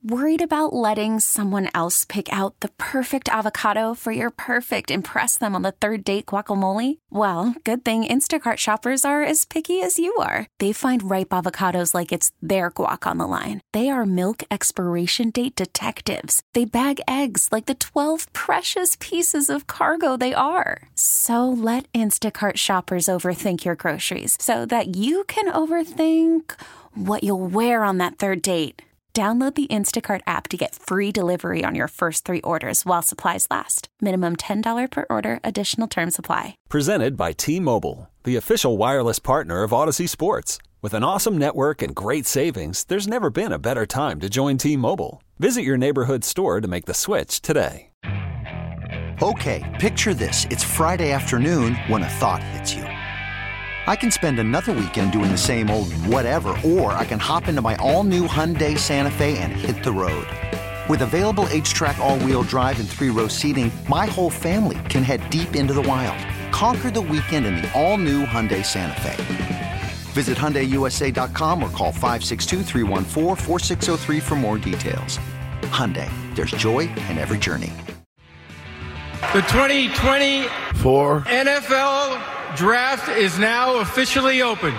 Worried about letting someone else pick out the perfect avocado for your perfect impress them on the third date guacamole? Well, good thing Instacart shoppers are as picky as you are. They find ripe avocados like it's their guac on the line. They are milk expiration date detectives. They bag eggs like the 12 precious pieces of cargo they are. So let Instacart shoppers overthink your groceries so that you can overthink what you'll wear on that third date. Download the Instacart app to get free delivery on your first 3 orders while supplies last. Minimum $10 per order. Additional terms apply. Presented by T-Mobile, the official wireless partner of Odyssey Sports. With an awesome network and great savings, there's never been a better time to join T-Mobile. Visit your neighborhood store to make the switch today. Okay, picture this. It's Friday afternoon when a thought hits you. I can spend another weekend doing the same old whatever, or I can hop into my all-new Hyundai Santa Fe and hit the road. With available H-Track all-wheel drive and 3-row seating, my whole family can head deep into the wild. Conquer the weekend in the all-new Hyundai Santa Fe. Visit HyundaiUSA.com or call 562-314-4603 for more details. Hyundai, there's joy in every journey. The 2024 NFL Draft is now officially open.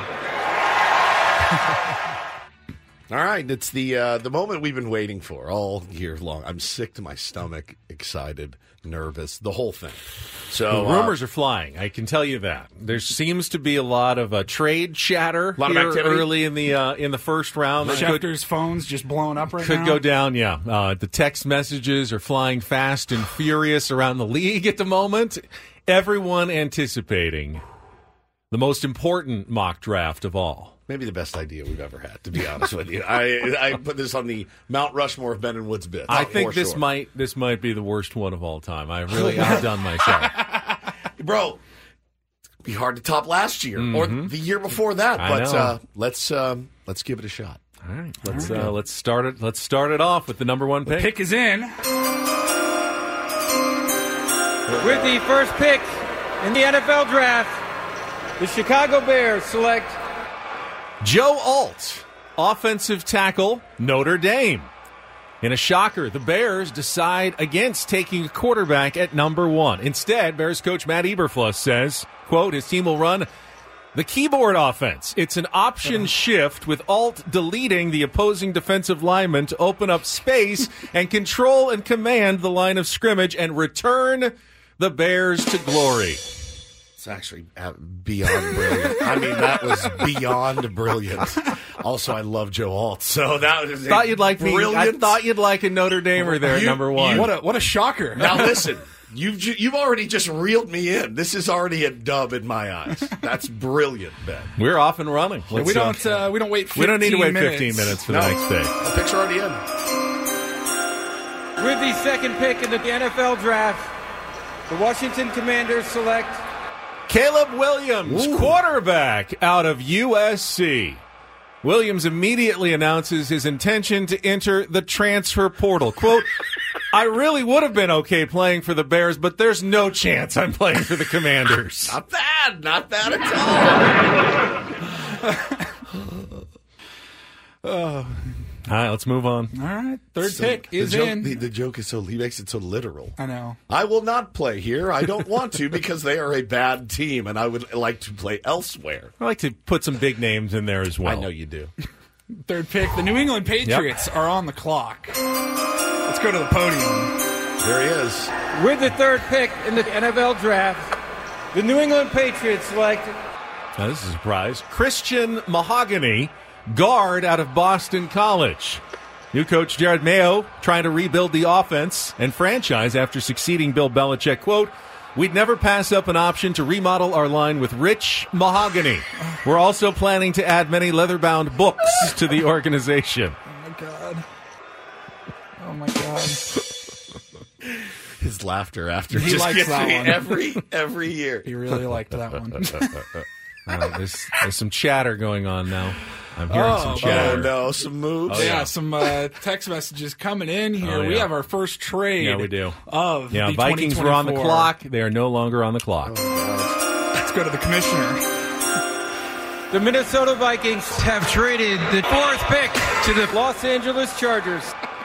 All right, it's the moment we've been waiting for all year long. I'm sick to my stomach, excited, nervous, the whole thing. So rumors are flying. I can tell you that. There seems to be a lot of trade chatter lot of activity early in the first round. Schefter's phone's just blowing up right now. Could go down, yeah. The text messages are flying fast and furious around the league at the moment. Everyone anticipating the most important mock draft of all. Maybe the best idea we've ever had, to be honest with you. I put this on the Mount Rushmore of Ben and Woods bits. I think this might be the worst one of all time. I really outdone myself. Bro, it'd be hard to top last year or the year before that. But let's give it a shot. All right, let's start it. Let's start it off with the number one pick. The pick is in. With the first pick in the NFL Draft, the Chicago Bears select Joe Alt, offensive tackle, Notre Dame. In a shocker, the Bears decide against taking a quarterback at number 1. Instead, Bears coach Matt Eberflus says, quote, his team will run the keyboard offense. It's an option shift with Alt deleting the opposing defensive lineman to open up space and control and command the line of scrimmage and return the Bears to glory. It's actually beyond brilliant. I mean, that was beyond brilliant. Also, I love Joe Alt, so that was thought you'd like brilliant. I thought you'd like a Notre Damer there at number 1. What a shocker! Now listen, you've already just reeled me in. This is already a dub in my eyes. That's brilliant, Ben. We're off and running. We don't wait. 15 we don't need to wait minutes. 15 minutes for the next pick. The picks are already in. with the second pick in the NFL Draft, the Washington Commanders select Caleb Williams, quarterback out of USC. Williams immediately announces his intention to enter the transfer portal. Quote, I really would have been okay playing for the Bears, but there's no chance I'm playing for the Commanders. Not bad at all. All right, let's move on. All right, third pick is in. The joke is he makes it so literal. I know. I will not play here. I don't want to because they are a bad team, and I would like to play elsewhere. I like to put some big names in there as well. I know you do. Third pick, the New England Patriots are on the clock. Let's go to the podium. There he is. With the third pick in the NFL Draft, the New England Patriots select... Now, this is a surprise. Christian Mahogany, guard out of Boston College. New coach Jared Mayo trying to rebuild the offense and franchise after succeeding Bill Belichick. Quote, we'd never pass up an option to remodel our line with rich mahogany. We're also planning to add many leather-bound books to the organization. Oh, my God. His laughter after he just likes that one. every year. He really liked that one. There's some chatter going on now. I'm hearing some chatter. Oh, no, some moves. Some text messages coming in here. Oh, yeah. We have our first trade. Yeah, we do. Of the Vikings were on the clock. They are no longer on the clock. Let's go to the commissioner. The Minnesota Vikings have traded the fourth pick to the Los Angeles Chargers.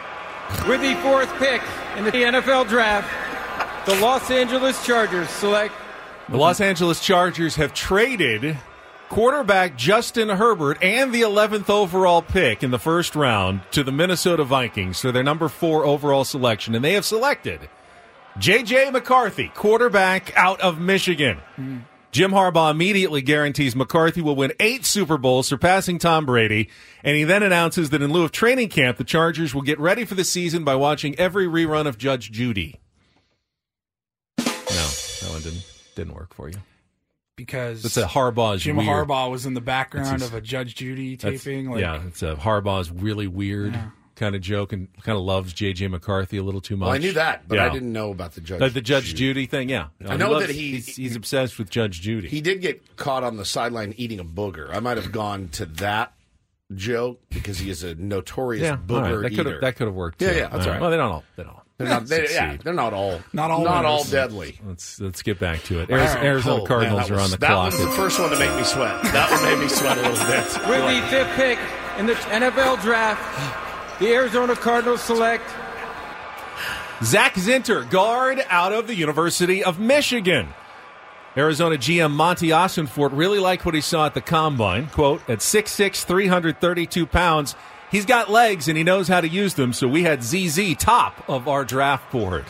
With the 4th pick in the NFL Draft, the Los Angeles Chargers select. The Los Angeles Chargers have traded quarterback Justin Herbert and the 11th overall pick in the first round to the Minnesota Vikings for their number 4 overall selection, and they have selected J.J. McCarthy, quarterback out of Michigan. Jim Harbaugh immediately guarantees McCarthy will win 8 Super Bowls, surpassing Tom Brady, and he then announces that in lieu of training camp, the Chargers will get ready for the season by watching every rerun of Judge Judy. No, that one didn't work for you. Because it's a Harbaugh's Jim weird. Harbaugh was in the background of a Judge Judy taping. It's a Harbaugh's really weird kind of joke, and kind of loves J.J. McCarthy a little too much. Well, I knew that, but I didn't know about the Judge. The Judge Judy thing, yeah. I know that he's obsessed with Judge Judy. He did get caught on the sideline eating a booger. I might have gone to that joke because he is a notorious booger eater. That could have worked. Too. Yeah, that's all right. Well, they don't all. They're not all deadly. Let's get back to it. Arizona Cardinals are on the clock. That was the first one to make me sweat. That one made me sweat a little bit. With the 5th pick in the NFL Draft, the Arizona Cardinals select Zach Zinter, guard out of the University of Michigan. Arizona GM Monty Ossenfort really liked what he saw at the Combine. Quote, at 6'6", 332 pounds, he's got legs and he knows how to use them, so we had ZZ top of our draft board.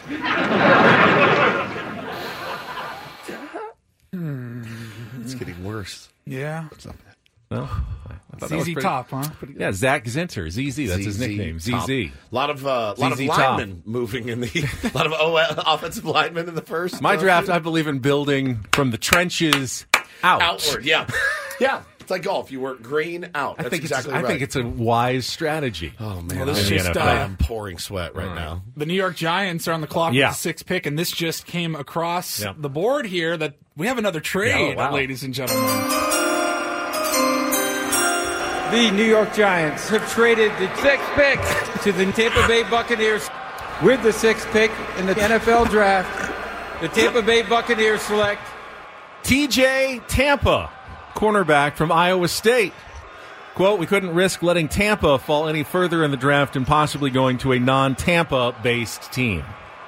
It's getting worse. Yeah. Well, ZZ Top, huh? Yeah, Zach Zinter, ZZ. That's his nickname, ZZ. A lot of linemen moving in the. A lot of offensive linemen in the first. My draft, I believe in building from the trenches outward. Yeah, yeah. It's like golf. You work green out. That's exactly right. I think it's a wise strategy. Oh man, I'm pouring sweat right now. The New York Giants are on the clock with the 6th pick, and this just came across the board here that we have another trade, ladies and gentlemen. The New York Giants have traded the 6th pick to the Tampa Bay Buccaneers. With the 6th pick in the NFL Draft, the Tampa Bay Buccaneers select TJ Tampa, cornerback from Iowa State. Quote, we couldn't risk letting Tampa fall any further in the draft and possibly going to a non-Tampa-based team.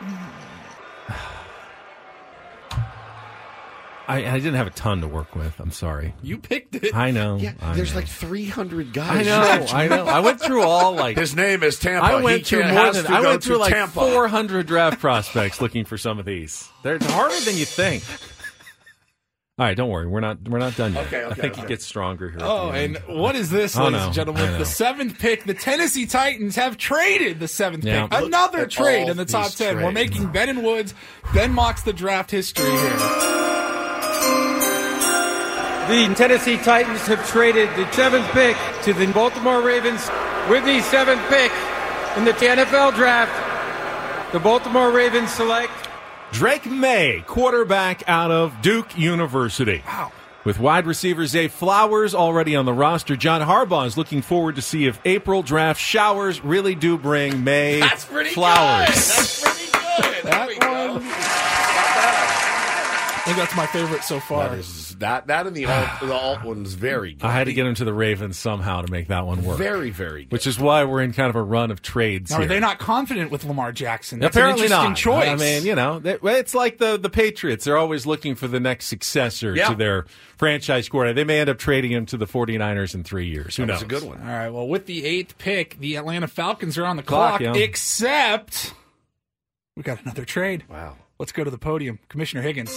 I didn't have a ton to work with. I'm sorry. You picked it. I know. Yeah, there's like 300 guys. I know. I went through all his name is Tampa. I went through like 400 draft prospects looking for some of these. They're harder than you think. All right, don't worry. We're not done yet. Okay, I think it gets stronger here. Oh, and what is this, ladies and gentlemen? The 7th pick, the Tennessee Titans have traded the 7th pick. Another trade in the top 10. We're making Ben and Woods. Ben mocks the draft history here. The Tennessee Titans have traded the 7th pick to the Baltimore Ravens. With the 7th pick in the NFL Draft, the Baltimore Ravens select Drake May, quarterback out of Duke University. Wow. With wide receiver Zay Flowers already on the roster, John Harbaugh is looking forward to see if April draft showers really do bring May flowers. That's pretty good. That one. I think that's my favorite so far. That and the alt one's very good. I had to get him to the Ravens somehow to make that one work. Very, very good. Which is why we're in kind of a run of trades here. Are they not confident with Lamar Jackson? That's Apparently an interesting not. choice. I mean, it's like the Patriots. They're always looking for the next successor to their franchise quarterback. They may end up trading him to the 49ers in 3 years. Who knows? That's a good one. All right, well, with the 8th pick, the Atlanta Falcons are on the clock, except we got another trade. Wow. Let's go to the podium. Commissioner Higgins.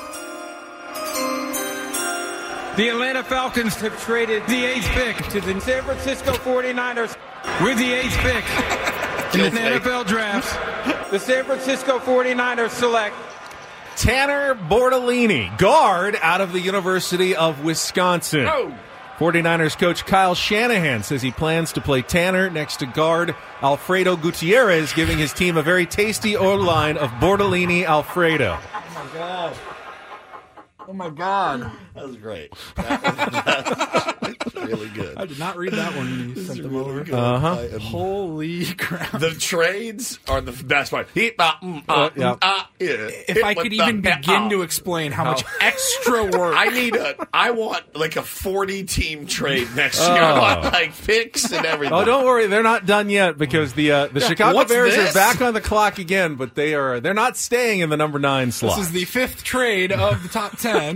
the Atlanta Falcons have traded the 8th pick to the San Francisco 49ers. With the 8th pick in the NFL Draft, the San Francisco 49ers select Tanner Bortolini, guard out of the University of Wisconsin. 49ers coach Kyle Shanahan says he plans to play Tanner next to guard Alfredo Gutierrez, giving his team a very tasty O-line of Bortolini Alfredo. Oh, my God. Oh, my God. That was great. really good. I did not read that one when you sent them really over. Good. Holy crap. The trades are the best part. If I could even begin to explain how much extra work. I want like a 40-team trade next year. I want like picks and everything. Oh, don't worry, they're not done yet because the Chicago Bears are back on the clock again, but they're not staying in the number 9 slot. This is the 5th trade of the top 10.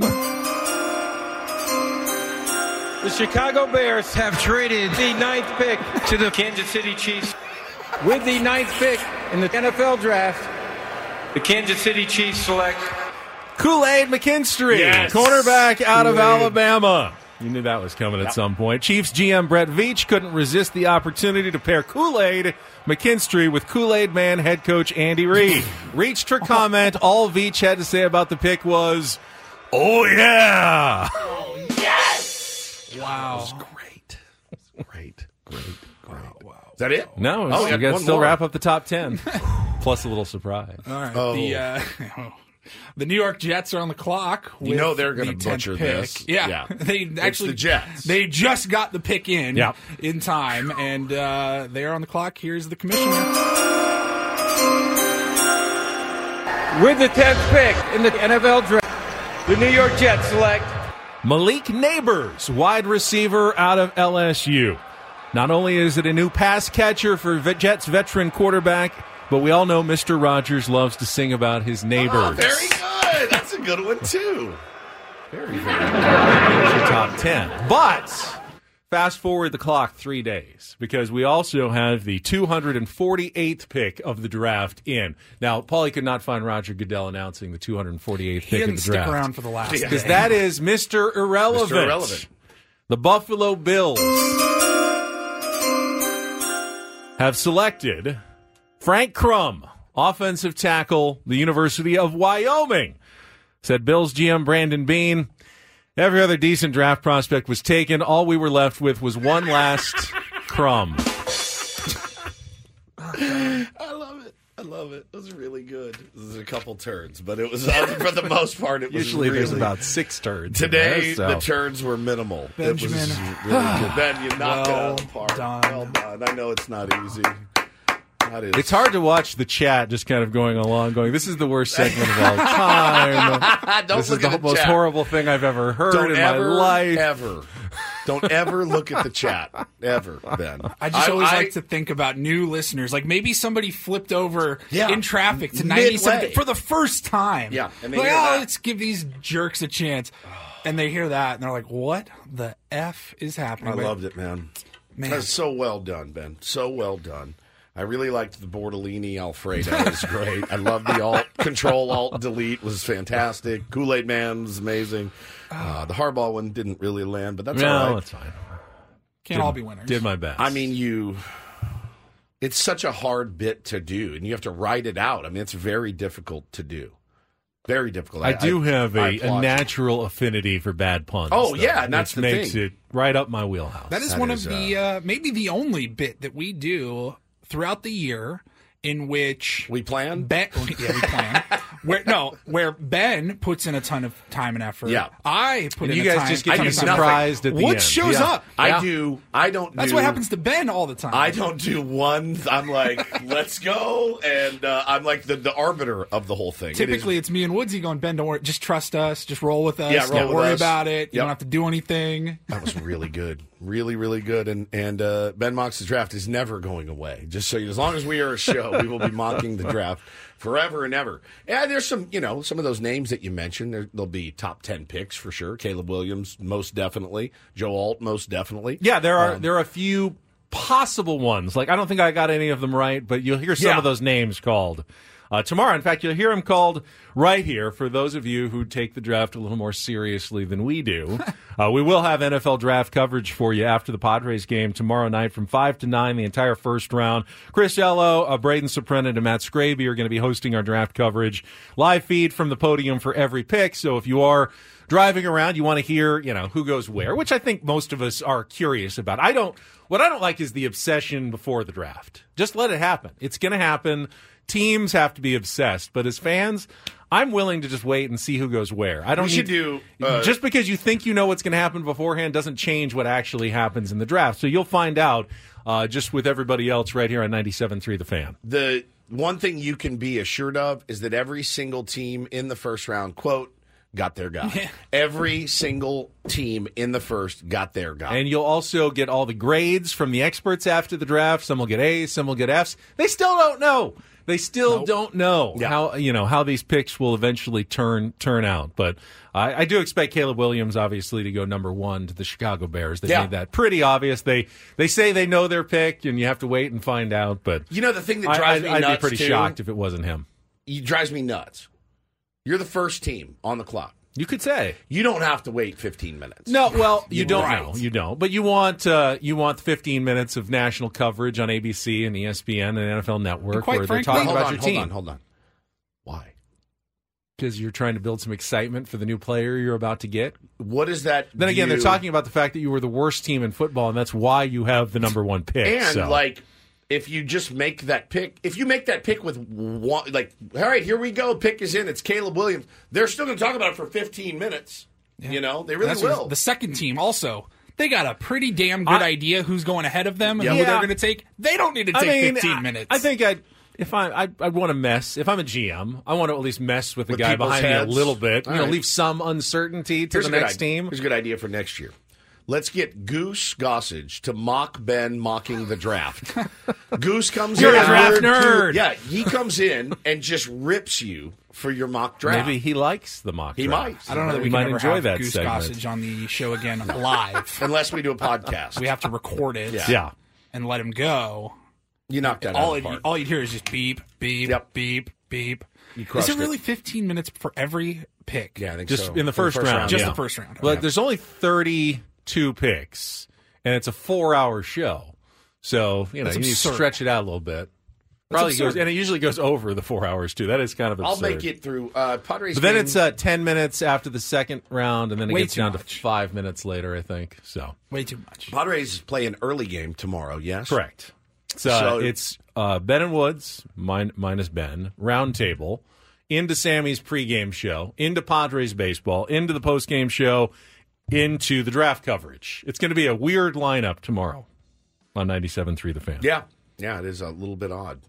The Chicago Bears have traded the 9th pick to the Kansas City Chiefs. With the 9th pick in the NFL Draft, the Kansas City Chiefs select Kool-Aid McKinstry, cornerback out of Alabama. You knew that was coming at some point. Chiefs GM Brett Veach couldn't resist the opportunity to pair Kool-Aid McKinstry with Kool-Aid Man head coach Andy Reid. Reached for comment. All Veach had to say about the pick was, "Oh, yeah." Wow. It was great. Great. Wow. Is that it? No, you got to still wrap up the top 10. Plus a little surprise. All right. The New York Jets are on the clock. You know they're going to butcher this. Yeah. They actually, it's the Jets. They just got the pick in time, and they are on the clock. Here's the commissioner. with the 10th pick in the NFL Draft. The New York Jets select Malik Neighbors, wide receiver out of LSU. Not only is it a new pass catcher for Jets veteran quarterback, but we all know Mr. Rogers loves to sing about his neighbors. Oh, very good. That's a good one, too. Very good. Top 10. But fast forward the clock 3 days, because we also have the 248th pick of the draft in. Now, Paulie could not find Roger Goodell announcing the 248th pick of the draft. He didn't stick around for the last day. Because that is Mr. Irrelevant. Mr. Irrelevant. The Buffalo Bills have selected Frank Crum, offensive tackle, the University of Wyoming. Said Bills GM Brandon Beane, every other decent draft prospect was taken. All we were left with was one last Crum. I love it. It was really good. There's a couple turds, but it was, for the most part, it was Usually really... there's about 6 turds. Today, the turds were minimal. Benjamin. It was really good. Ben, you knocked it out of the park. Done. Well done. I know it's not easy. It's hard to watch the chat just kind of going along, going, this is the worst segment of all time. This is the most horrible thing I've ever heard in my life. Don't ever look at the chat. Ever, Ben. I just always like to think about new listeners. Like maybe somebody flipped over in traffic to 97 for the first time. Yeah. And they like, hear that. let's give these jerks a chance. And they hear that, and they're like, what the F is happening? I loved it, man. That was so well done, Ben. So well done. I really liked the Bortolini Alfredo. It was great. I loved the Control Alt Delete was fantastic. Kool-Aid Man was amazing. The Harbaugh one didn't really land, but that's all right. No, that's fine. Can't all be winners. Did my best. I mean, it's such a hard bit to do, and you have to write it out. I mean, it's very difficult to do. Very difficult. I do have a natural affinity for bad puns. Oh, though, yeah, and that's the makes thing. it right up my wheelhouse. That is one of the, maybe the only bit that we do throughout the year in which we plan. We plan. Where Ben puts in a ton of time and effort. Yeah, I put in. You a guys time, just get surprised at the what end. shows up? I do. I don't. That's what happens to Ben all the time. I don't do one. I'm like, let's go, and I'm like the arbiter of the whole thing. Typically, it's me and Woodsy going, Ben, don't worry, just trust us, just roll with us. Yeah, don't worry about it. You don't have to do anything. That was really good. Really, really good. And Ben mocks the draft is never going away. Just so as long as we are a show, we will be mocking the draft forever and ever. And there's some of those names that you mentioned. There'll be top 10 picks for sure. Caleb Williams, most definitely. Joe Alt, most definitely. Yeah, there are a few possible ones. Like, I don't think I got any of them right, but you'll hear some of those names called tomorrow. In fact, you'll hear them called right here for those of you who take the draft a little more seriously than we do. We will have NFL draft coverage for you after the Padres game tomorrow night from 5 to 9, the entire first round. Chris Ello, Braden Soprano, and Matt Scraby are going to be hosting our draft coverage. Live feed from the podium for every pick. So if you are driving around, you want to hear, who goes where, which I think most of us are curious about. What I don't like is the obsession before the draft. Just let it happen. It's going to happen. Teams have to be obsessed, but as fans, I'm willing to just wait and see who goes where. Just because you think you know what's going to happen beforehand doesn't change what actually happens in the draft. So you'll find out just with everybody else right here on 97.3 The Fan. The one thing you can be assured of is that every single team in the first round, quote, got their guy. Yeah. Every single team in the first got their guy. And you'll also get all the grades from the experts after the draft. Some will get A's, some will get F's. They still don't know. They still don't know how these picks will eventually turn out. But I do expect Caleb Williams, obviously, to go number 1 to the Chicago Bears. They made that pretty obvious. They say they know their pick, and you have to wait and find out. But the thing that drives me nuts, I'd be pretty shocked if it wasn't him. It drives me nuts. You're the first team on the clock. You could say you don't have to wait 15 minutes. No, well, you don't know. You don't. But you want 15 minutes of national coverage on ABC and ESPN and NFL Network where they're talking about your team. Hold on. Why? Because you're trying to build some excitement for the new player you're about to get. What is that? Then again, they're talking about the fact that you were the worst team in football, and that's why you have the number 1 pick. And if you just make that pick, if you make that pick with one, all right, here we go, pick is in, it's Caleb Williams, they're still going to talk about it for 15 minutes. Yeah. They really will. The second team also, they got a pretty damn good idea who's going ahead of them and who they're going to take. They don't need to take 15 minutes. I think I'd want to mess. If I'm a GM, I want to at least mess with the guy behind me a little bit. Leave some uncertainty to the next team. Here's a good idea for next year. Let's get Goose Gossage to mock Ben mocking the draft. Goose comes in. You're a draft nerd. Yeah, he comes in and just rips you for your mock draft. Maybe he likes the mock draft. He might. I don't know that we might enjoy that Goose Gossage on the show again live. Unless we do a podcast. We have to record it and let him go. You knocked that out of the park. All you'd hear is just beep, beep, beep, beep. Is it really 15 minutes for every pick? Yeah, I think so. In the first round. Just the first round. Well, there's only 32 picks, and it's a 4-hour show. So, you need to stretch it out a little bit. Probably goes, and it usually goes over the 4 hours, too. That is kind of absurd. I'll make it through Padres. But then it's 10 minutes after the second round, and then it gets down to 5 minutes later, I think. So way too much. Padres play an early game tomorrow, yes? Correct. So it's Ben and Woods, minus Ben, round table, into Sammy's pregame show, into Padres baseball, into the postgame show, into the draft coverage. It's going to be a weird lineup tomorrow on 97.3 The Fan. Yeah, it is a little bit odd.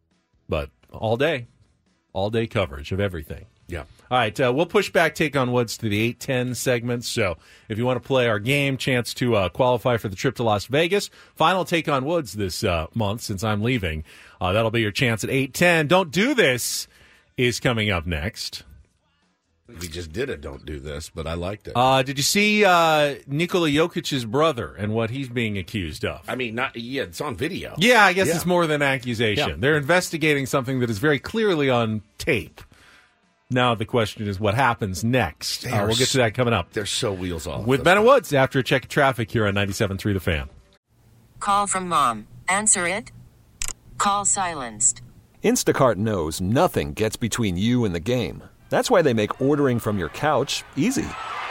But all day coverage of everything. Yeah. All right, we'll push back Take on Woods to the 8:10 segments. So if you want to play our game, chance to qualify for the trip to Las Vegas, final Take on Woods this month since I'm leaving. That'll be your chance at 8:10. Don't Do This is coming up next. We just did it, Don't Do This, but I liked it. Did you see Nikola Jokic's brother and what he's being accused of? I mean, it's on video. Yeah, I guess it's more than accusation. Yeah. They're investigating something that is very clearly on tape. Now the question is what happens next. We'll get to that coming up. They're so wheels off. With Ben and Woods after a check of traffic here on 97.3 The Fan. Call from mom. Answer it. Call silenced. Instacart knows nothing gets between you and the game. That's why they make ordering from your couch easy.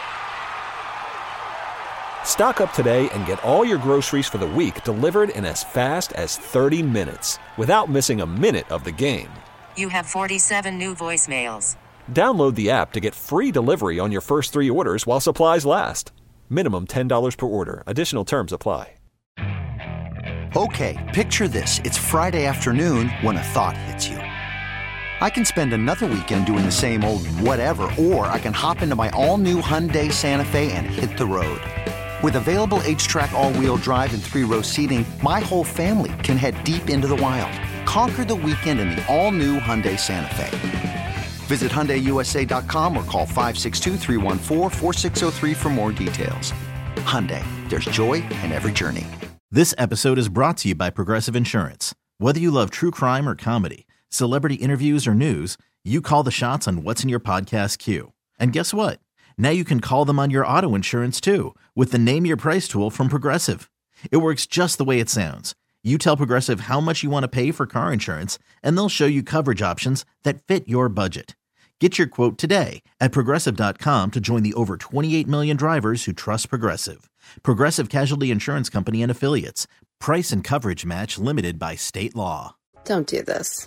Stock up today and get all your groceries for the week delivered in as fast as 30 minutes without missing a minute of the game. You have 47 new voicemails. Download the app to get free delivery on your first 3 orders while supplies last. Minimum $10 per order. Additional terms apply. Okay, picture this. It's Friday afternoon when a thought hits you. I can spend another weekend doing the same old whatever, or I can hop into my all-new Hyundai Santa Fe and hit the road. With available H-Track all-wheel drive and 3-row seating, my whole family can head deep into the wild. Conquer the weekend in the all-new Hyundai Santa Fe. Visit HyundaiUSA.com or call 562-314-4603 for more details. Hyundai, there's joy in every journey. This episode is brought to you by Progressive Insurance. Whether you love true crime or comedy, celebrity interviews or news, you call the shots on what's in your podcast queue. And guess what? Now you can call them on your auto insurance too with the Name Your Price tool from Progressive. It works just the way it sounds. You tell Progressive how much you want to pay for car insurance, and they'll show you coverage options that fit your budget. Get your quote today at Progressive.com to join the over 28 million drivers who trust Progressive. Progressive Casualty Insurance Company and Affiliates. Price and coverage match limited by state law. Don't do this.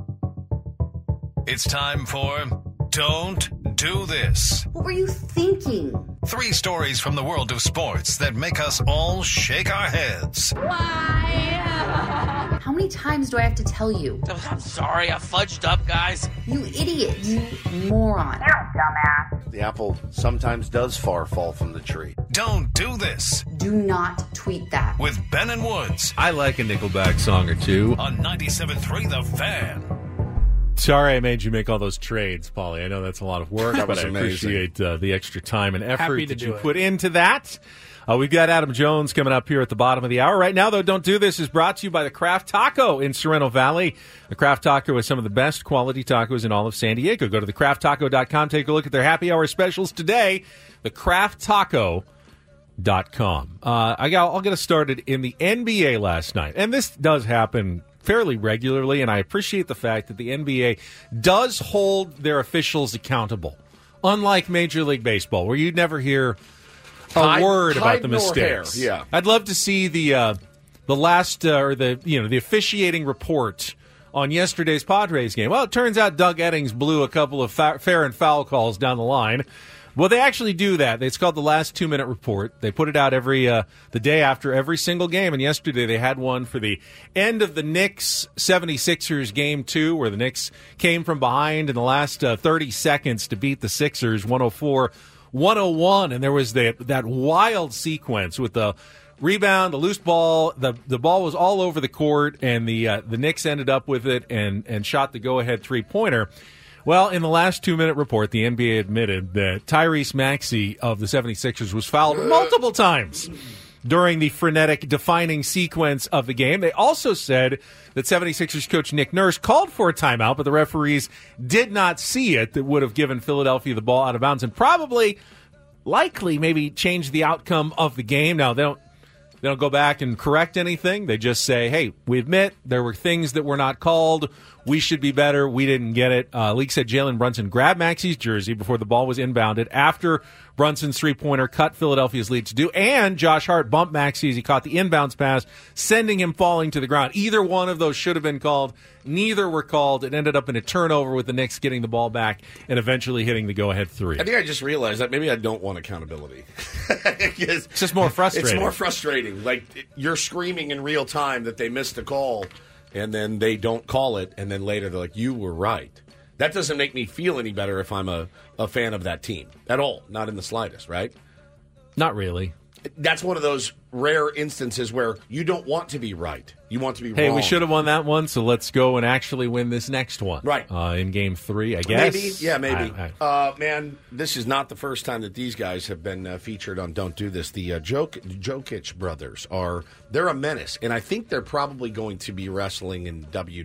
It's time for Don't Do This. What were you thinking? 3 stories from the world of sports that make us all shake our heads. Why? How many times do I have to tell you? I'm sorry, I fudged up, guys. You idiot. You moron. You're a dumbass. The apple sometimes does fall from the tree. Don't do this. Do not tweet that. With Ben and Woods. I like a Nickelback song or two. On 97.3 The Fan. Sorry I made you make all those trades, Paulie. I know that's a lot of work, but I appreciate the extra time and effort that you put into that. We've got Adam Jones coming up here at the bottom of the hour. Right now, though, Don't Do This is brought to you by the Craft Taco in Sorrento Valley. The Craft Taco is some of the best quality tacos in all of San Diego. Go to thecrafttaco.com. Take a look at their happy hour specials today. Thecrafttaco.com. I'll get us started in the NBA last night. And this does happen fairly regularly, and I appreciate the fact that the NBA does hold their officials accountable, unlike Major League Baseball, where you'd never hear a word about the mistakes. Yeah, I'd love to see the last or the officiating report on yesterday's Padres game. Well, it turns out Doug Eddings blew a couple of fair and foul calls down the line. Well, they actually do that. It's called the last 2-minute report. They put it out the day after every single game. And yesterday they had one for the end of the Knicks 76ers game 2, where the Knicks came from behind in the last 30 seconds to beat the Sixers 104-101. And there was that wild sequence with the rebound, the loose ball. The ball was all over the court, and the Knicks ended up with it and shot the go-ahead 3-pointer. Well, in the last 2-minute report, the NBA admitted that Tyrese Maxey of the 76ers was fouled multiple times during the frenetic defining sequence of the game. They also said that 76ers coach Nick Nurse called for a timeout, but the referees did not see it. That would have given Philadelphia the ball out of bounds and likely maybe changed the outcome of the game. Now, they don't go back and correct anything. They just say, hey, we admit there were things that were not called. We should be better. We didn't get it. League said Jalen Brunson grabbed Maxey's jersey before the ball was inbounded after Brunson's 3-pointer cut Philadelphia's lead to do, and Josh Hart bumped Maxey as he caught the inbounds pass, sending him falling to the ground. Either one of those should have been called. Neither were called. It ended up in a turnover with the Knicks getting the ball back and eventually hitting the go-ahead 3. I think I just realized that maybe I don't want accountability. It's just more frustrating. It's more frustrating. Like, you're screaming in real time that they missed a call, and then they don't call it, and then later they're like, you were right. That doesn't make me feel any better if I'm a fan of that team at all. Not in the slightest, right? Not really. That's one of those rare instances where you don't want to be right. You want to be wrong. Hey, we should have won that one, so let's go and actually win this next one. Right. In Game 3, I guess. Maybe. Yeah, maybe. Man, this is not the first time that these guys have been featured on Don't Do This. The Jokic brothers they're a menace, and I think they're probably going to be wrestling in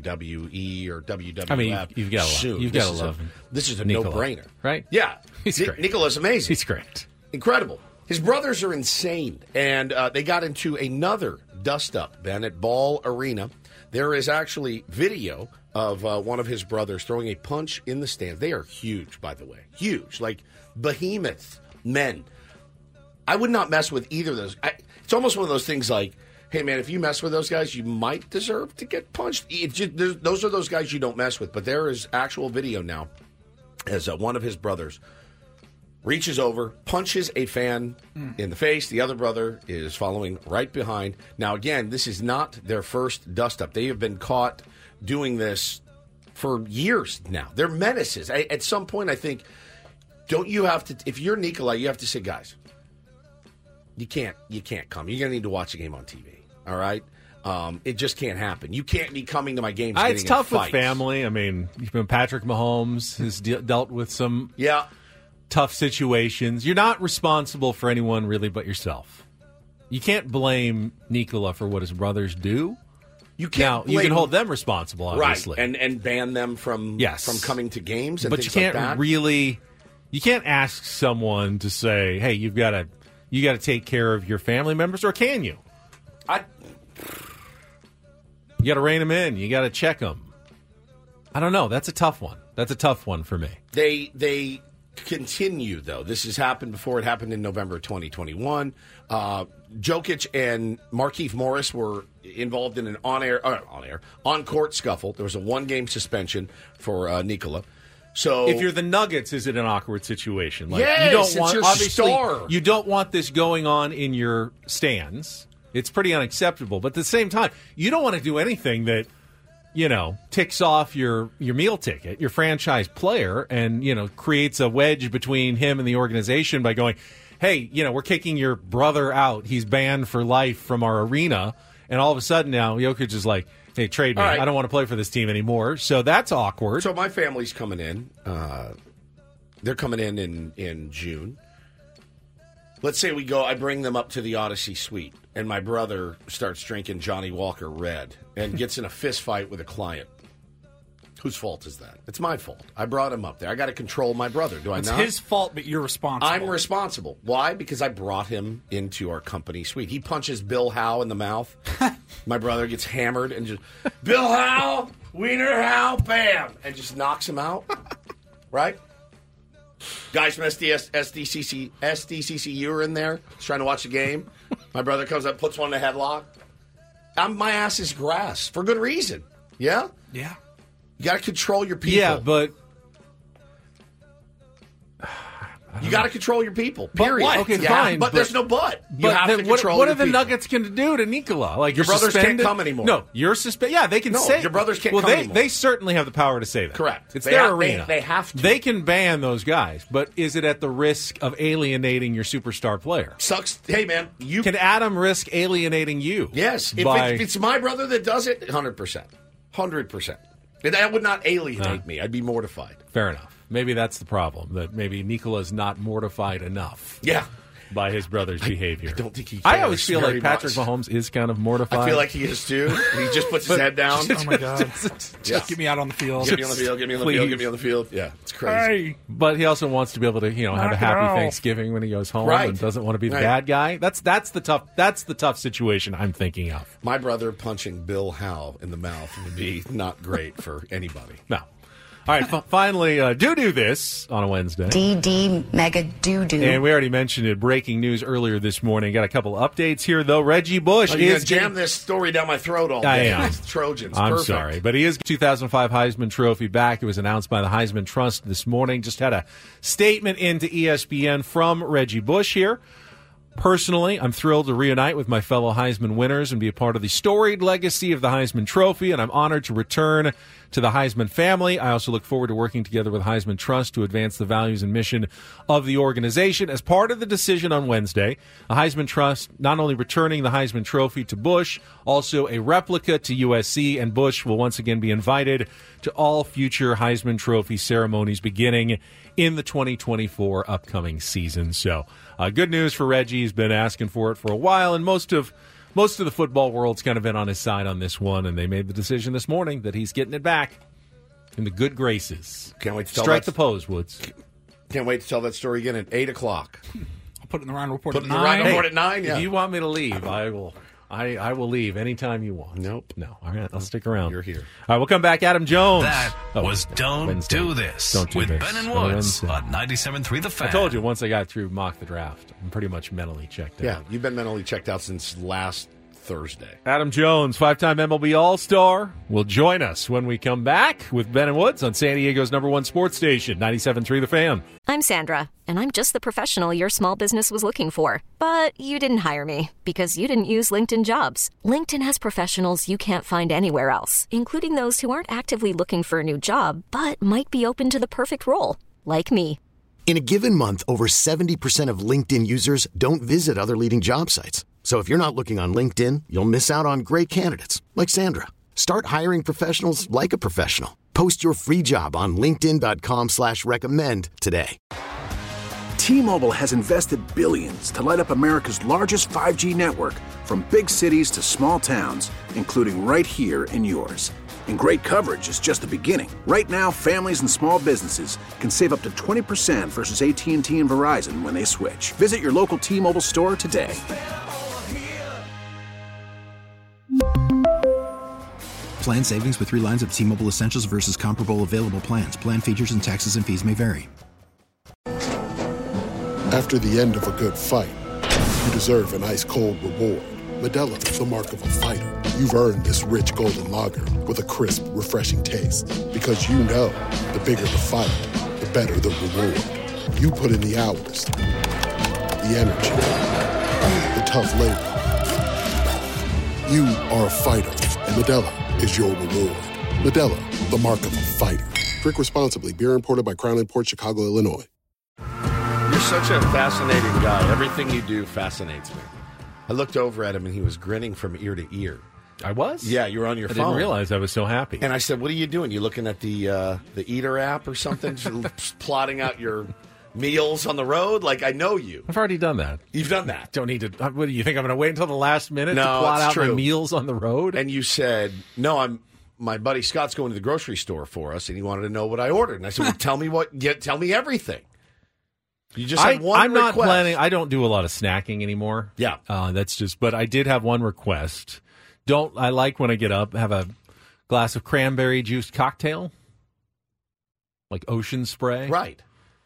WWE or WWF. I mean, you've got to love him. This is a Nikola, no-brainer. Right? Yeah. He's great. Nikola's amazing. He's great. Incredible. His brothers are insane, and they got into another dust-up, Ben, at Ball Arena. There is actually video of one of his brothers throwing a punch in the stands. They are huge, by the way. Huge, like behemoth men. I would not mess with either of those. It's almost one of those things like, hey, man, if you mess with those guys, you might deserve to get punched. Those are those guys you don't mess with. But there is actual video now as one of his brothers reaches over, punches a fan in the face. The other brother is following right behind. Now, again, this is not their first dust-up. They have been caught doing this for years now. They're menaces. At some point, I think, don't you have to, if you're Nikola, you have to say, guys, you can't come. You're going to need to watch a game on TV, all right? It just can't happen. You can't be coming to my games getting It's tough in with family. I mean, Patrick Mahomes has dealt with some... Yeah. tough situations. You're not responsible for anyone really but yourself. You can't blame Nikola for what his brothers do. You can't. Now, you can hold them responsible, obviously, right? And ban them from coming to games. And but things you can't like that. You can't ask someone to say, "Hey, you got to take care of your family members," or can you? You got to rein them in. You got to check them. I don't know. That's a tough one. That's a tough one for me. They continue, though. This has happened before. It happened in November 2021. Jokic and Markieff Morris were involved in an on-court scuffle. There was a one-game suspension for Nikola. So if you're the Nuggets, is it an awkward situation? Like, yes, you don't want, it's your star. You don't want this going on in your stands. It's pretty unacceptable. But at the same time, you don't want to do anything that, ticks off your meal ticket, your franchise player, and, creates a wedge between him and the organization by going, hey, we're kicking your brother out. He's banned for life from our arena. And all of a sudden now, Jokic is like, hey, trade me. Right. I don't want to play for this team anymore. So that's awkward. So my family's coming in. They're coming in June. Let's say I bring them up to the Odyssey Suite, and my brother starts drinking Johnny Walker Red and gets in a fist fight with a client. Whose fault is that? It's my fault. I brought him up there. I got to control my brother. Do I not? It's his fault, but you're responsible. I'm responsible. Why? Because I brought him into our company suite. He punches Bill Howe in the mouth. My brother gets hammered and just, Bill Howe, Wiener Howe, bam, and just knocks him out. Right? Guys from SDCCU are in there trying to watch the game. My brother comes up, puts one in a headlock. My ass is grass for good reason. Yeah? Yeah. You got to control your people. Yeah, but you got to control your people. Period. Okay, fine. But there's no but. You have to control what your are the people. Nuggets going to do to Nikola? Like your brothers suspended? can't come anymore. No, you're suspended. Yeah, they can say your brothers can't come anymore. They certainly have the power to say that. Correct. It's their arena. They have to. They can ban those guys, but is it at the risk of alienating your superstar player? Sucks. Hey, man, can Adam risk alienating you? Yes. If it's my brother that does it, 100%. 100%. That would not alienate me. I'd be mortified. Fair enough. Maybe that's the problem, that maybe Nikola's not mortified enough. Yeah. By his brother's behavior. I don't think he cares. I always feel like Patrick Mahomes is kind of mortified. I feel like he is too. He just puts his head down. Oh, my God. Just get me out on the field. Get me on the field, get me on the field, get me on the field. Yeah, it's crazy. Hey. But he also wants to be able to, have a happy Thanksgiving when he goes home and doesn't want to be the bad guy. That's the tough situation I'm thinking of. My brother punching Bill Howe in the mouth would be not great for anybody. No. All right, finally, do this on a Wednesday. DD Mega Doo-Doo. And we already mentioned it, breaking news earlier this morning. Got a couple updates here, though. Reggie Bush is jam this story down my throat all day. I am. Trojans. I'm perfect. sorry, but he is 2005 Heisman Trophy back. It was announced by the Heisman Trust this morning. Just had a statement into ESPN from Reggie Bush here. Personally, I'm thrilled to reunite with my fellow Heisman winners and be a part of the storied legacy of the Heisman Trophy, and I'm honored to return to the Heisman family. I also look forward to working together with Heisman Trust to advance the values and mission of the organization. As part of the decision on Wednesday, the Heisman Trust not only returning the Heisman Trophy to Bush, also a replica to USC, and Bush will once again be invited to all future Heisman Trophy ceremonies beginning in the 2024 upcoming season. So good news for Reggie. He's been asking for it for a while, and most of the football world's kind of been on his side on this one, and they made the decision this morning that he's getting it back in the good graces. Can't wait to tell Strike the pose, Woods. Can't wait to tell that story again at 8 o'clock. I'll put it in the round report at 9. Put it in the round report at 9, yeah. If you want me to leave, I will leave anytime you want. Nope. No. All right, I'll stick around. You're here. All right, we'll come back. Adam Jones. That was Don't Do This with Ben and Woods on 97.3 The Fan. I told you once I got through Mock the Draft, I'm pretty much mentally checked out. Yeah, you've been mentally checked out since last Thursday. Adam Jones, 5-time MLB All-Star, will join us when we come back with Ben and Woods on San Diego's #1 sports station, 97.3 The Fan. I'm Sandra, and I'm just the professional your small business was looking for. But you didn't hire me because you didn't use LinkedIn Jobs. LinkedIn has professionals you can't find anywhere else, including those who aren't actively looking for a new job, but might be open to the perfect role, like me. In a given month, over 70% of LinkedIn users don't visit other leading job sites. So if you're not looking on LinkedIn, you'll miss out on great candidates like Sandra. Start hiring professionals like a professional. Post your free job on linkedin.com/recommend today. T-Mobile has invested billions to light up America's largest 5G network, from big cities to small towns, including right here in yours. And great coverage is just the beginning. Right now, families and small businesses can save up to 20% versus AT&T and Verizon when they switch. Visit your local T-Mobile store today. Plan savings with 3 lines of T-Mobile Essentials versus comparable available plans. Plan features and taxes and fees may vary. After the end of a good fight, you deserve an ice-cold reward. Modelo is the mark of a fighter. You've earned this rich golden lager with a crisp, refreshing taste. Because you know, the bigger the fight, the better the reward. You put in the hours, the energy, the tough labor. You are a fighter, and Modelo is your reward. Modelo, the mark of a fighter. Drink responsibly. Beer imported by Crown Imports, Chicago, Illinois. You're such a fascinating guy. Everything you do fascinates me. I looked over at him, and he was grinning from ear to ear. I was? Yeah, you were on your phone. I didn't realize I was so happy. And I said, what are you doing? You looking at the Eater app or something? Plotting out your meals on the road? Like, I know you. I've already done that. You've done that. Don't need to. What do you think? I'm going to wait until the last minute to plot out my meals on the road? And you said, no, my buddy Scott's going to the grocery store for us, and he wanted to know what I ordered. And I said, well, tell me everything. You just had one I'm request. Not planning. I don't do a lot of snacking anymore. Yeah. But I did have one request. I like when I get up, have a glass of cranberry juice cocktail, like Ocean Spray. Right.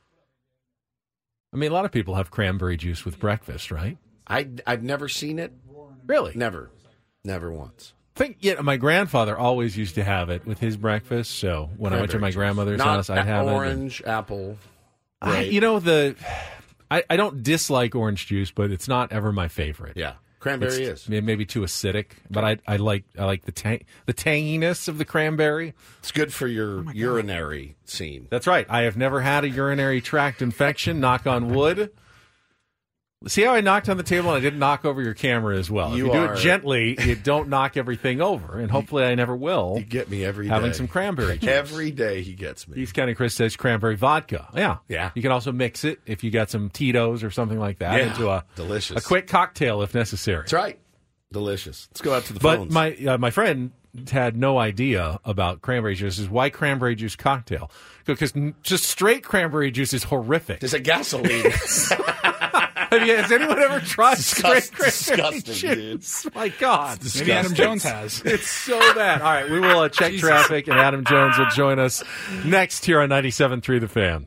I mean, a lot of people have cranberry juice with breakfast, right? I've never seen it. Really? Never once. My grandfather always used to have it with his breakfast. So when I went to my grandmother's house, I'd have orange, apple. I don't dislike orange juice, but it's not ever my favorite. Yeah, cranberry is maybe too acidic, but I like the tanginess of the cranberry. It's good for your urinary scene. That's right. I have never had a urinary tract infection. Knock on wood. See how I knocked on the table and I didn't knock over your camera as well. If you do it gently, you don't knock everything over, and hopefully I never will. You get me every day. Having some cranberry juice. Every day he gets me. East County Chris says cranberry vodka. Yeah. You can also mix it if you got some Tito's or something like that into a quick cocktail if necessary. That's right. Delicious. Let's go out to the phones. But my friend had no idea about cranberry juice. Why cranberry juice cocktail? Because just straight cranberry juice is horrific. There's a gasoline. Has anyone ever tried straight disgusting, juice? Dude. My God. Maybe Adam Jones has. It's so bad. All right, we will check traffic, and Adam Jones will join us next here on 97.3 The Fan.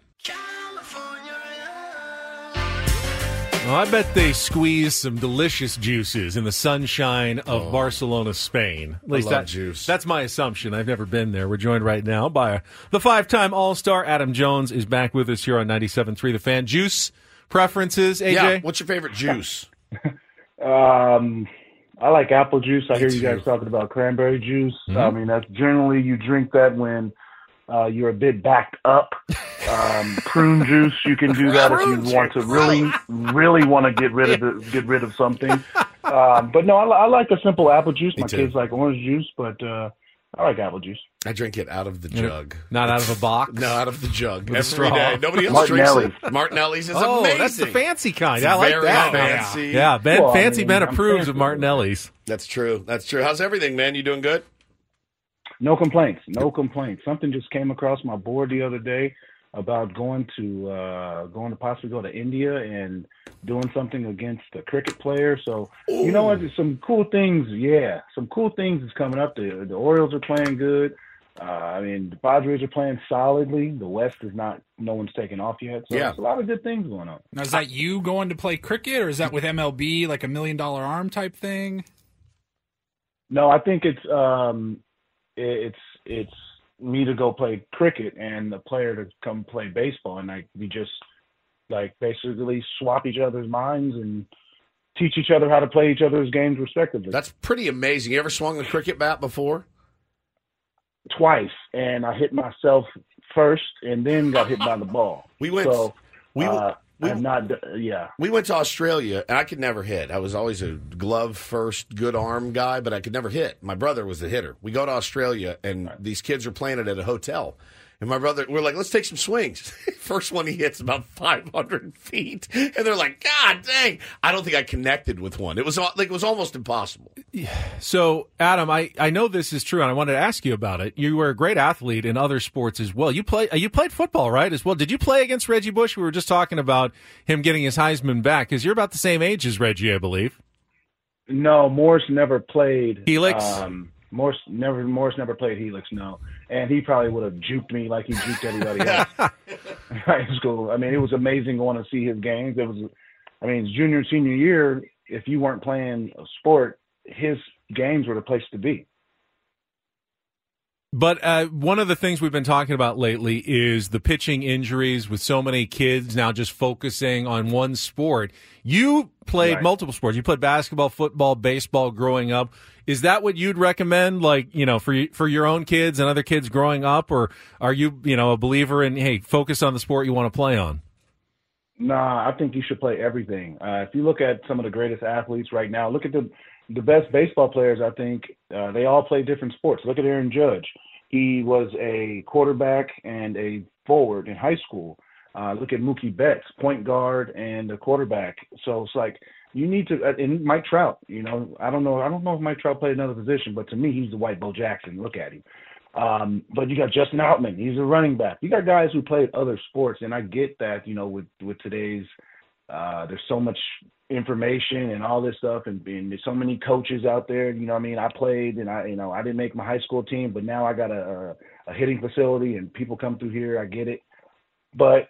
Well, I bet they squeeze some delicious juices in the sunshine of Barcelona, Spain. At least I love juice. That's my assumption. I've never been there. We're joined right now by the 5-time All-Star. Adam Jones is back with us here on 97.3 The Fan. Juice preferences, AJ? Yeah, what's your favorite juice? I like apple juice. I hear you guys talking about cranberry juice. Mm-hmm. I mean, that's generally you drink that when you're a bit backed up. Prune juice, you can do that if you want to really want to get rid of something. But no, I like a simple apple juice. My kids like orange juice, but I like apple juice. I drink it out of the jug. Not out of a box? No, out of the jug. With every day. Nobody else drinks it. Martinelli's is amazing. That's the fancy kind. It's I like very that. Fancy. Yeah, Ben approves of Martinelli's. That's true. How's everything, man? You doing good? No complaints. Something just came across my board the other day about going to possibly go to India and doing something against a cricket player. So you know what? There's some cool things. Yeah, some cool things is coming up. The Orioles are playing good. I mean, the Padres are playing solidly. The West is not. No one's taken off yet. So there's a lot of good things going on. Now, is that you going to play cricket, or is that with MLB, like $1 million arm type thing? No, I think it's me to go play cricket and the player to come play baseball, and we just basically swap each other's minds and teach each other how to play each other's games respectively. That's pretty amazing. You ever swung the cricket bat before? Twice, and I hit myself first, and then got hit by the ball. We went to Australia, and I could never hit. I was always a glove first, good arm guy, but I could never hit. My brother was the hitter. We go to Australia, and these kids are playing it at a hotel. And my brother, we're like, let's take some swings. First one he hits about 500 feet. And they're like, God dang. I don't think I connected with one. It was almost impossible. So, Adam, I know this is true, and I wanted to ask you about it. You were a great athlete in other sports as well. You played football, right, as well? Did you play against Reggie Bush? We were just talking about him getting his Heisman back, because you're about the same age as Reggie, I believe. No, Morris never played. Helix? Morris never played Helix, no. And he probably would have juked me like he juked everybody else in high school. I mean, it was amazing going to see his games. His junior and senior year, if you weren't playing a sport, his games were the place to be. But one of the things we've been talking about lately is the pitching injuries with so many kids now just focusing on one sport. You played multiple sports. You played basketball, football, baseball growing up. Is that what you'd recommend, for your own kids and other kids growing up? Or are you, a believer in, hey, focus on the sport you want to play on? Nah, I think you should play everything. If you look at some of the greatest athletes right now, look at the best baseball players, I think, they all play different sports. Look at Aaron Judge. He was a quarterback and a forward in high school. Look at Mookie Betts, point guard and a quarterback. So it's like you need to – and Mike Trout, I don't know if Mike Trout played another position, but to me he's the white Bo Jackson. Look at him. But you got Justin Outman. He's a running back. You got guys who played other sports, and I get that, with today's there's so much information and all this stuff, and there's so many coaches out there. I played, and I didn't make my high school team, but now I got a hitting facility, and people come through here. I get it, but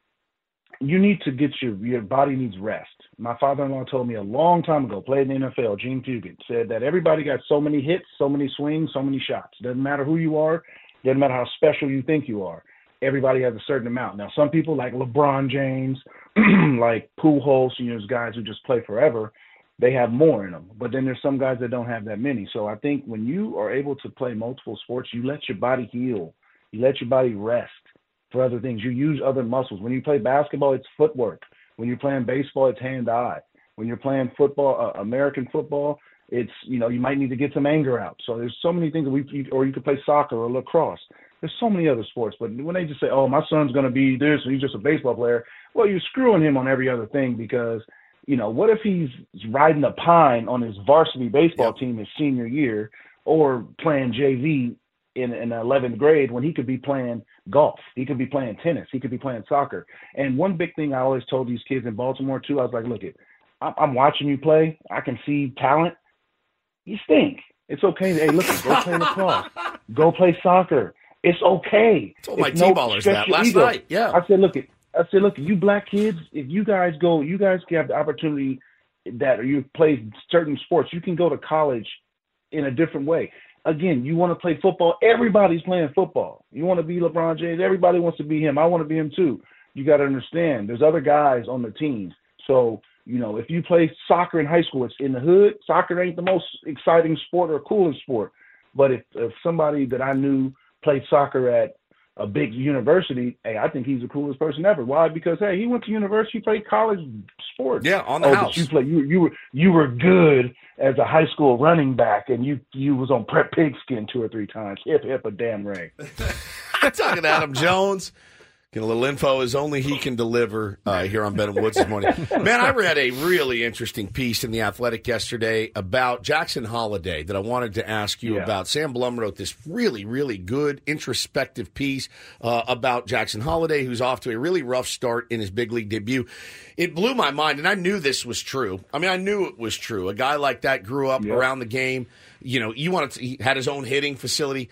you need to get your body needs rest. My father-in-law told me a long time ago, played in the NFL, Gene Fugit, said that everybody got so many hits, so many swings, so many shots. Doesn't matter who you are, doesn't matter how special you think you are. Everybody has a certain amount. Now, some people like LeBron James, like Pujols, those guys who just play forever, they have more in them. But then there's some guys that don't have that many. So I think when you are able to play multiple sports, you let your body heal. You let your body rest for other things. You use other muscles. When you play basketball, it's footwork. When you're playing baseball, it's hand-eye. When you're playing football, American football, it's, you might need to get some anger out. So there's so many things or you could play soccer or lacrosse. There's so many other sports, but when they just say, oh, my son's going to be this and he's just a baseball player, well, you're screwing him on every other thing because, what if he's riding a pine on his varsity baseball team his senior year or playing JV in 11th grade when he could be playing golf, he could be playing tennis, he could be playing soccer. And one big thing I always told these kids in Baltimore, too, I was like, look, I'm watching you play. I can see talent. You stink. It's okay. Hey, look, go play lacrosse. Go play soccer. It's okay. I told my T-ballers that last night. Yeah. I said, look, you black kids, if you guys have the opportunity that you play certain sports, you can go to college in a different way. Again, you want to play football, everybody's playing football. You want to be LeBron James, everybody wants to be him. I want to be him too. You got to understand, there's other guys on the teams. So, if you play soccer in high school, it's in the hood. Soccer ain't the most exciting sport or coolest sport. But if somebody that I knew played soccer at a big university, hey, I think he's the coolest person ever. Why? Because, hey, he went to university, played college sports. Yeah, on the house. You were good as a high school running back, and you was on prep pigskin 2 or 3 times. Hip, a damn Ray. Talking to Adam Jones. Get a little info as only he can deliver here on Ben and Woods this morning. Man, I read a really interesting piece in The Athletic yesterday about Jackson Holliday that I wanted to ask you about. Sam Blum wrote this really, really good introspective piece about Jackson Holliday, who's off to a really rough start in his big league debut. It blew my mind, and I knew this was true. I mean, I knew it was true. A guy like that grew up around the game. He had his own hitting facility.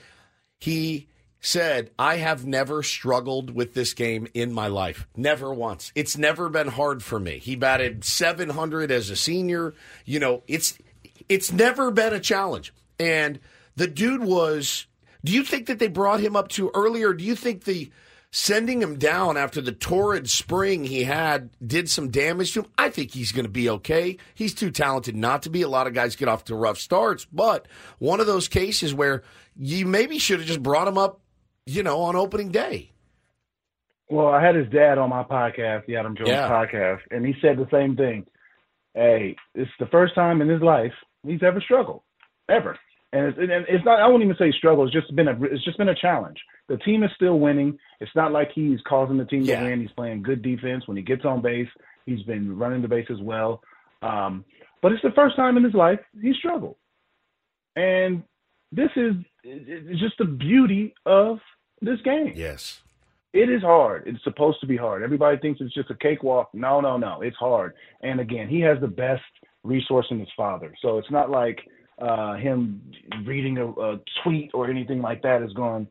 He said, I have never struggled with this game in my life. Never once. It's never been hard for me. He batted .700 as a senior. It's never been a challenge. And the dude was, do you think that they brought him up too early, or do you think the sending him down after the torrid spring he had did some damage to him? I think he's going to be okay. He's too talented not to be. A lot of guys get off to rough starts, but one of those cases where you maybe should have just brought him up on opening day. Well, I had his dad on my podcast, the Adam Jones podcast, and he said the same thing. Hey, it's the first time in his life he's ever struggled, ever. And it's not. I won't even say struggle. It's just been a challenge. The team is still winning. It's not like he's causing the team to win. He's playing good defense. When he gets on base, he's been running the base as well. But it's the first time in his life he struggled, and this is just the beauty of this game. Yes. It is hard. It's supposed to be hard. Everybody thinks it's just a cakewalk. No. It's hard. And again, he has the best resource in his father. So it's not like him reading a tweet or anything like that is going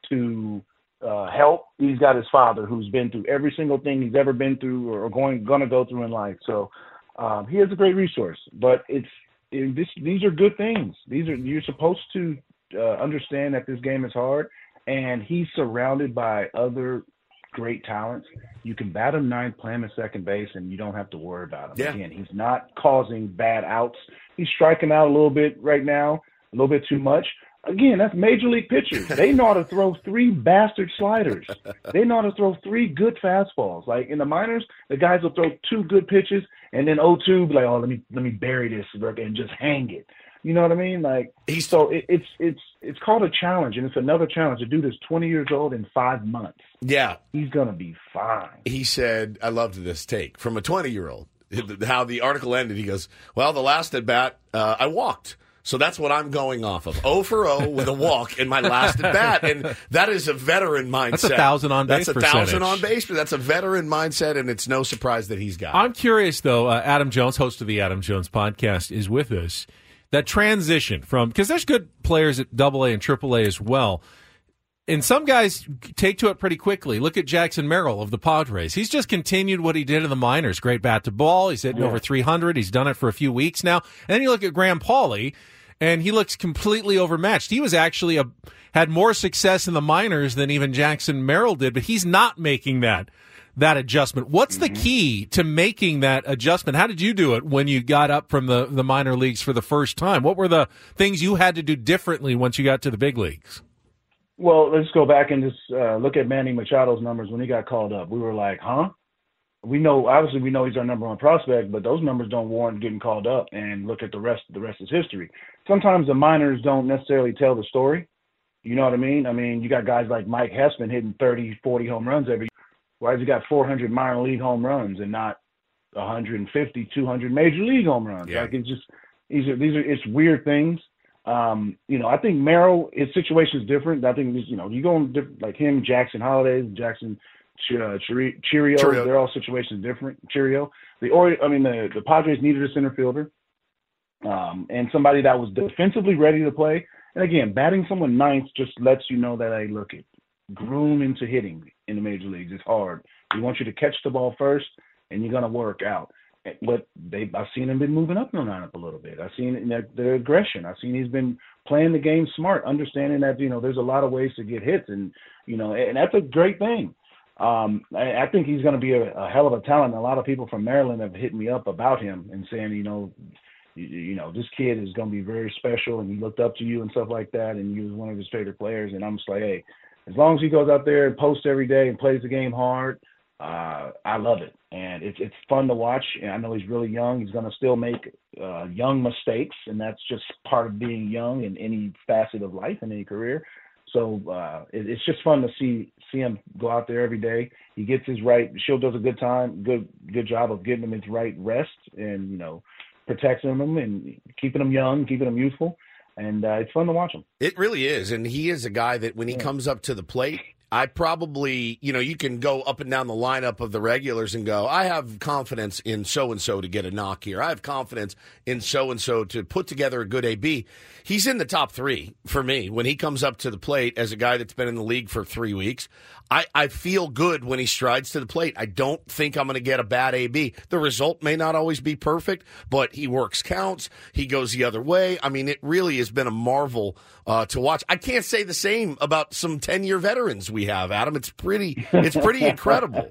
to help. He's got his father who's been through every single thing he's ever been through or going to go through in life. So he is a great resource. But these are good things. You're supposed to understand that this game is hard, and he's surrounded by other great talents. You can bat him ninth, play him at second base, and you don't have to worry about him. Yeah. Again, he's not causing bad outs. He's striking out a little bit right now, a little bit too much. Again, that's major league pitchers. They know how to throw 3 bastard sliders. They know how to throw 3 good fastballs. Like in the minors, the guys will throw 2 good pitches and then 0-2, be like, oh, let me bury this and just hang it. You know what I mean? Like it's called a challenge, and it's another challenge. The dude is 20 years old in 5 months. Yeah, he's gonna be fine. He said, "I loved this take from a 20-year-old." How the article ended, he goes, "Well, the last at bat, I walked." So that's what I'm going off of. 0 for 0 with a walk in my last at bat. And that is a veteran mindset. That's 1,000 on base percentage. That's 1,000 on base, but that's a veteran mindset, and it's no surprise that he's got it. I'm curious, though. Adam Jones, host of the Adam Jones podcast, is with us. That transition from, because there's good players at AA and AAA as well. And some guys take to it pretty quickly. Look at Jackson Merrill of the Padres. He's just continued what he did in the minors. Great bat to ball. He's hitting over 300. He's done it for a few weeks now. And then you look at Graham Pauley, and he looks completely overmatched. He was actually had more success in the minors than even Jackson Merrill did, but he's not making that adjustment. What's the key to making that adjustment? How did you do it when you got up from the minor leagues for the first time? What were the things you had to do differently once you got to the big leagues? Well, let's go back and just look at Manny Machado's numbers when he got called up. We were like, huh? We know he's our number 1 prospect, but those numbers don't warrant getting called up. And look at the rest is history. Sometimes the minors don't necessarily tell the story. You know what I mean? I mean, you got guys like Mike Hessman hitting 30, 40 home runs every year. Why has he got 400 minor league home runs and not 150, 200 major league home runs? Yeah. Like, it's just it's weird things. I think Merrill, his situation is different. I think you go on like him, Jackson Holiday, Jackson Cheerio. They're all situations different. Cheerio. The Padres needed a center fielder, and somebody that was defensively ready to play. And again, batting someone ninth just lets you know that, hey, look, groom into hitting in the major leagues is hard. We want you to catch the ball first, and you're gonna work out. But I've seen him been moving up in the lineup a little bit. I've seen the aggression. I've seen he's been playing the game smart, understanding that there's a lot of ways to get hits, and and that's a great thing. I think he's going to be a hell of a talent. A lot of people from Maryland have hit me up about him and saying, this kid is going to be very special, and he looked up to you and stuff like that, and you was one of his favorite players. And I'm just like, hey, as long as he goes out there and posts every day and plays the game hard, I love it. And it's fun to watch. And I know he's really young. He's going to still make young mistakes, and that's just part of being young in any facet of life, in any career. So it's just fun to see him go out there every day. He gets his right. Shield does a good job of getting him his right rest and protecting him and keeping him young, keeping him youthful, and it's fun to watch him. It really is, and he is a guy that when he comes up to the plate, I probably, you can go up and down the lineup of the regulars and go, I have confidence in so-and-so to get a knock here. I have confidence in so-and-so to put together a good AB. He's in the top 3 for me when he comes up to the plate as a guy that's been in the league for 3 weeks. I feel good when he strides to the plate. I don't think I'm going to get a bad AB. The result may not always be perfect, but he works counts. He goes the other way. I mean, it really has been a marvel to watch. I can't say the same about some 10-year veterans we have, Adam. It's pretty incredible.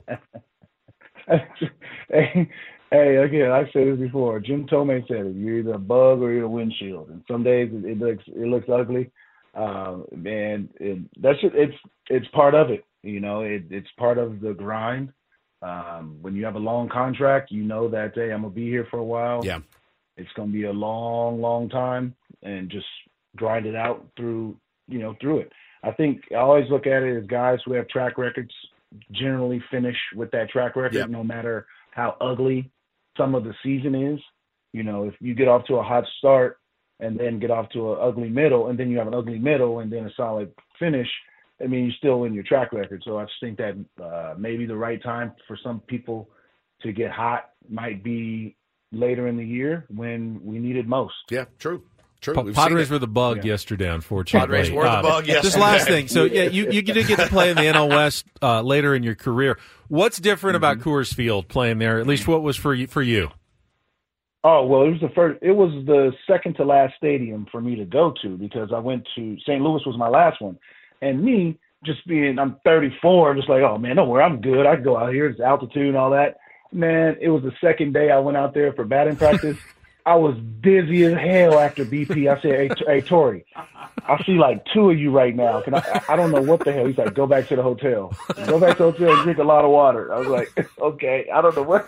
Hey, again, I've said this before. Jim Tomei said it. You're either a bug or you're a windshield. And some days it looks ugly. Man, it's part of it. It's part of the grind. When you have a long contract, that, hey, I'm going to be here for a while. Yeah. It's going to be a long, long time, and just grind it out through it. I think I always look at it as guys who have track records generally finish with that track record, no matter how ugly some of the season is. If you get off to a hot start and then get off to an ugly middle, and then you have an ugly middle and then a solid finish, I mean, you're still in your track record. So I just think that maybe the right time for some people to get hot might be later in the year when we need it most. Yeah, true. True. Padres were the bug yesterday, unfortunately. Padres were the bug yesterday. Just last thing. So, yeah, you did get to play in the NL West later in your career. What's different about Coors Field playing there? At least what was for you? Oh, well, it was the second to last stadium for me to go to because I went to St. Louis was my last one. And me, I'm 34, I'm just like, oh, man, don't worry, I'm good. I can go out here. It's altitude and all that. Man, it was the second day I went out there for batting practice. I was dizzy as hell after BP. I said, hey, Tori, I see like two of you right now. I don't know what the hell. He's like, go back to the hotel. Go back to the hotel and drink a lot of water. I was like, okay, I don't know what.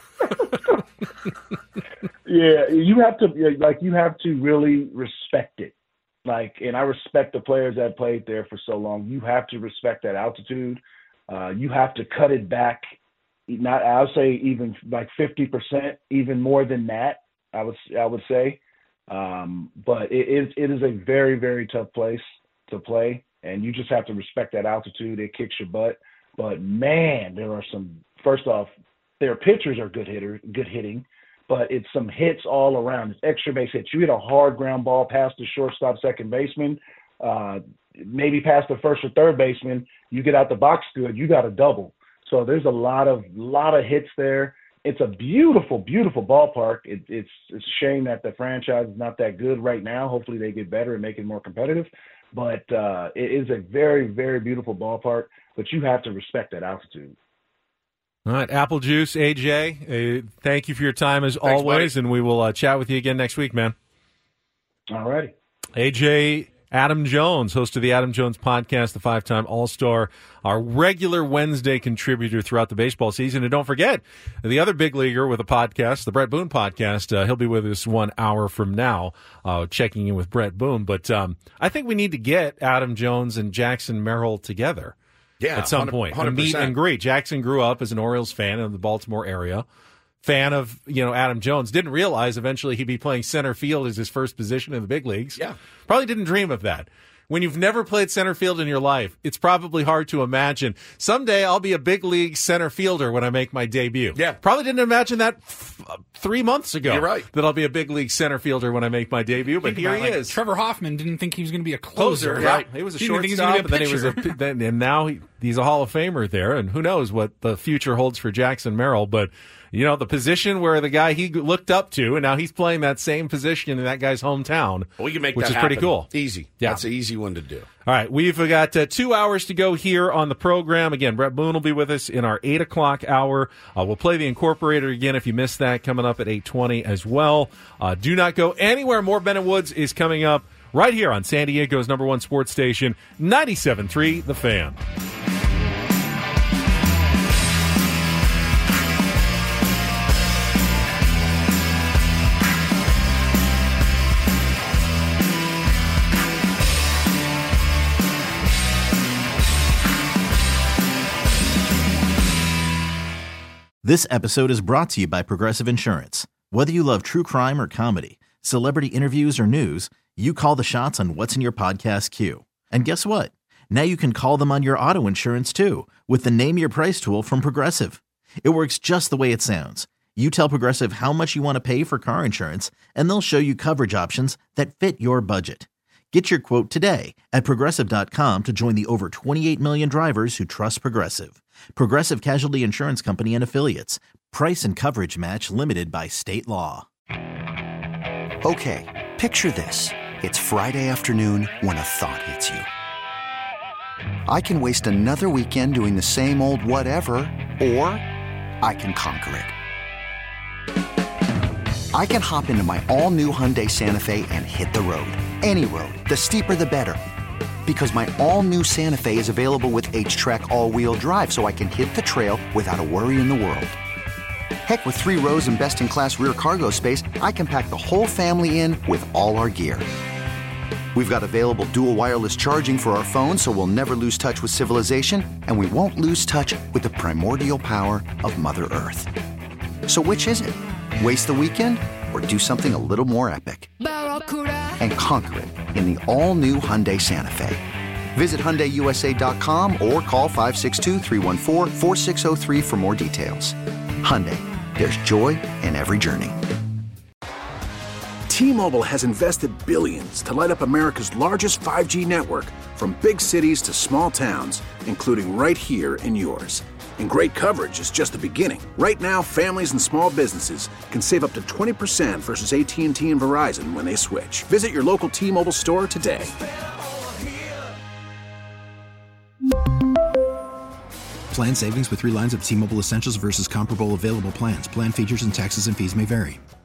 Yeah, you have to really respect it. And I respect the players that played there for so long. You have to respect that altitude. You have to cut it back. I'll say even like 50%, even more than that. I would say, but it is a very, very tough place to play, and you just have to respect that altitude. It kicks your butt, but man, there are some. First off, their pitchers are good hitting, but it's some hits all around. It's extra base hits. You hit a hard ground ball past the shortstop, second baseman, maybe past the first or third baseman. You get out the box good, you got a double. So there's a lot of hits there. It's a beautiful, beautiful ballpark. It's a shame that the franchise is not that good right now. Hopefully they get better and make it more competitive. But it is a very, very beautiful ballpark, but you have to respect that altitude. All right, Apple Juice, AJ, thank you for your time as always, buddy. And we will chat with you again next week, man. All righty. AJ Adam Jones, host of the Adam Jones Podcast, the 5-time All-Star, our regular Wednesday contributor throughout the baseball season. And don't forget, the other big leaguer with a podcast, the Brett Boone Podcast, he'll be with us 1 hour from now, checking in with Brett Boone. But I think we need to get Adam Jones and Jackson Merrill together at some point. 100%. A meet and greet. Jackson grew up as an Orioles fan in the Baltimore area. Fan of, Adam Jones. Didn't realize eventually he'd be playing center field as his first position in the big leagues. Yeah. Probably didn't dream of that. When you've never played center field in your life, it's probably hard to imagine. Someday I'll be a big league center fielder when I make my debut. Yeah. Probably didn't imagine that 3 months ago. You're right. That I'll be a big league center fielder when I make my debut, but here he is. Trevor Hoffman didn't think he was going to be a closer. Right. He was a shortstop, and now he's a Hall of Famer there, and who knows what the future holds for Jackson Merrill, but the position where the guy he looked up to, and now he's playing that same position in that guy's hometown. We can make which that is happen. Pretty cool. Easy. Yeah. That's an easy one to do. All right, we've got 2 hours to go here on the program. Again, Brett Boone will be with us in our 8 o'clock hour. We'll play the Incorporator again if you missed that, coming up at 8:20 as well. Do not go anywhere. More Ben & Woods is coming up right here on San Diego's #1 sports station, 97.3 The Fan. This episode is brought to you by Progressive Insurance. Whether you love true crime or comedy, celebrity interviews or news, you call the shots on what's in your podcast queue. And guess what? Now you can call them on your auto insurance too with the Name Your Price tool from Progressive. It works just the way it sounds. You tell Progressive how much you want to pay for car insurance, and they'll show you coverage options that fit your budget. Get your quote today at Progressive.com to join the over 28 million drivers who trust Progressive. Progressive Casualty Insurance Company and Affiliates. Price and coverage match limited by state law. Okay, picture this. It's Friday afternoon when a thought hits you. I can waste another weekend doing the same old whatever, or I can conquer it. I can hop into my all-new Hyundai Santa Fe and hit the road. Any road. The steeper, the better. Because my all-new Santa Fe is available with H-Track all-wheel drive, so I can hit the trail without a worry in the world. Heck, with 3 rows and best-in-class rear cargo space, I can pack the whole family in with all our gear. We've got available dual wireless charging for our phones, so we'll never lose touch with civilization, and we won't lose touch with the primordial power of Mother Earth. So which is it? Waste the weekend or do something a little more epic? And conquer it in the all-new Hyundai Santa Fe. Visit HyundaiUSA.com or call 562-314-4603 for more details. Hyundai, there's joy in every journey. T-Mobile has invested billions to light up America's largest 5G network, from big cities to small towns, including right here in yours. And great coverage is just the beginning. Right now, families and small businesses can save up to 20% versus AT&T and Verizon when they switch. Visit your local T-Mobile store today. Plan savings with 3 lines of T-Mobile Essentials versus comparable available plans. Plan features and taxes and fees may vary.